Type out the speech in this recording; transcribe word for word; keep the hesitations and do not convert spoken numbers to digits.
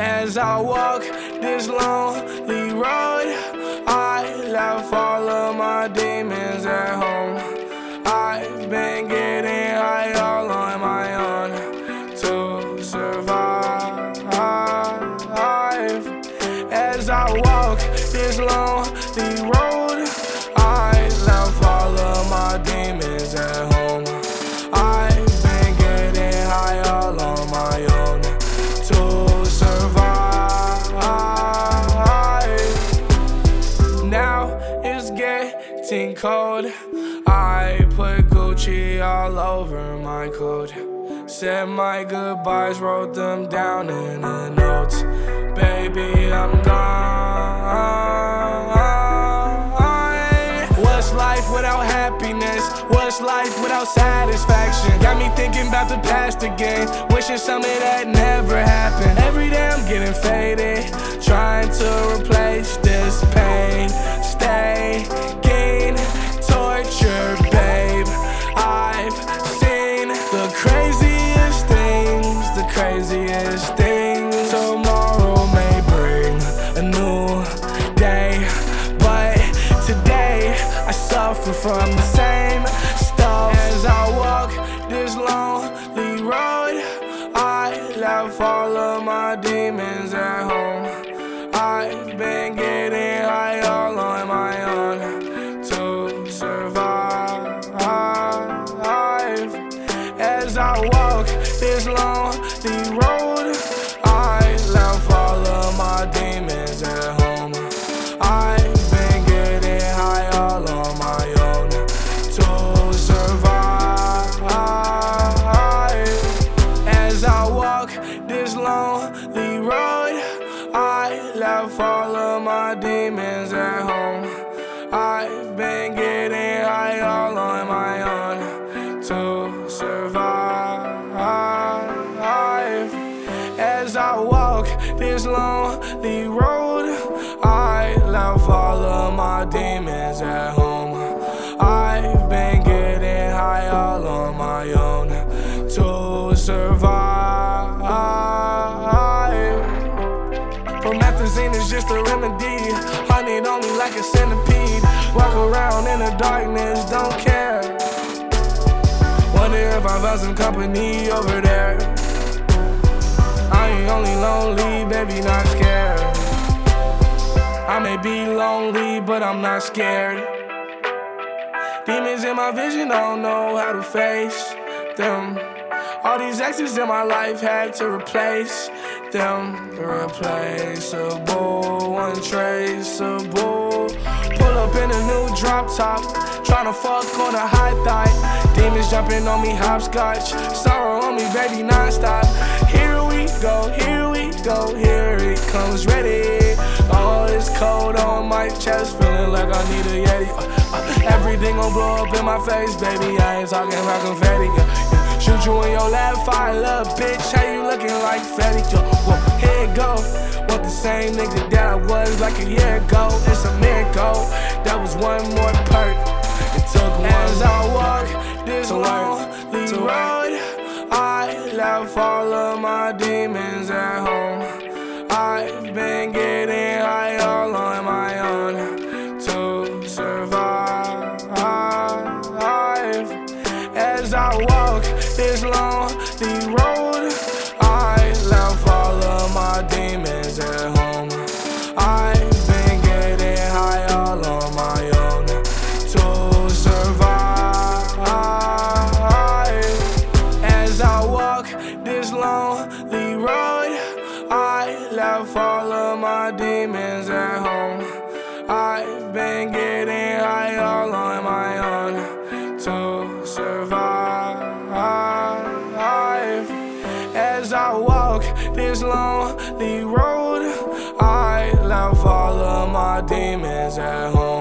As I walk this lonely road, I left all of my demons at home. I've been getting high all on my own to survive. As I walk this lonely road, I left all of my demons at home. I've been getting high all on my own to survive. Now it's getting cold. I put Gucci all over my coat. Said my goodbyes, wrote them down in a note. Baby, I'm gone. What's life without happiness? What's life without satisfaction? Got me thinking about the past again, wishing some of that never happened. Every day I'm getting faded, trying to replace this pain. Stay, gain, torture, babe. I've seen the craziest things, the craziest things. Tomorrow may bring a new day, but today I suffer from the same stuff. As I walk this lonely road, I left all of my demons at home. I've been getting high all on my own to survive. As I walk this lonely road, I left all of my demons at home. I've been getting high all on my own to survive. As I walk this lonely road, I left all of my demons at home. I've been getting high all on my own to survive. As I walk this lonely road, I left all of my demons at home. I've been getting high all on my own to survive. Promethazine is just a remedy, honeyed on me like a centipede. Walk around in the darkness, don't care. Wonder if I found some company over there. I ain't only lonely, baby, not scared. I may be lonely, but I'm not scared. Demons in my vision, I don't know how to face them. All these exes in my life had to replace them. Irreplaceable, untraceable. Pull up in a new drop top, tryna fuck on a high thigh. Demons jumping on me hopscotch, sorrow on me, baby, non-stop. Here we go, here we go, here it comes, ready. Oh, it's cold on my chest, feeling like I need a Yeti. uh, uh, Everything gon' blow up in my face, baby, I ain't talking about confetti. yeah, yeah. Shoot you in your lap, fire, little bitch, how you looking like Fetty? Yo, whoa, here it go. Want the same nigga that I was like a year ago. It's a miracle, that was one more perk. It took one. As I walk this lonely road, I left all of my demons at home. I've been getting high all on my own to survive. As I walk this lonely road, I left all of my demons at home. I've been getting high all on my own to survive. As I walk this lonely road, I left all of my demons at home. I've been getting high all on my own to survive. As I walk this lonely road, I left all of my demons at home.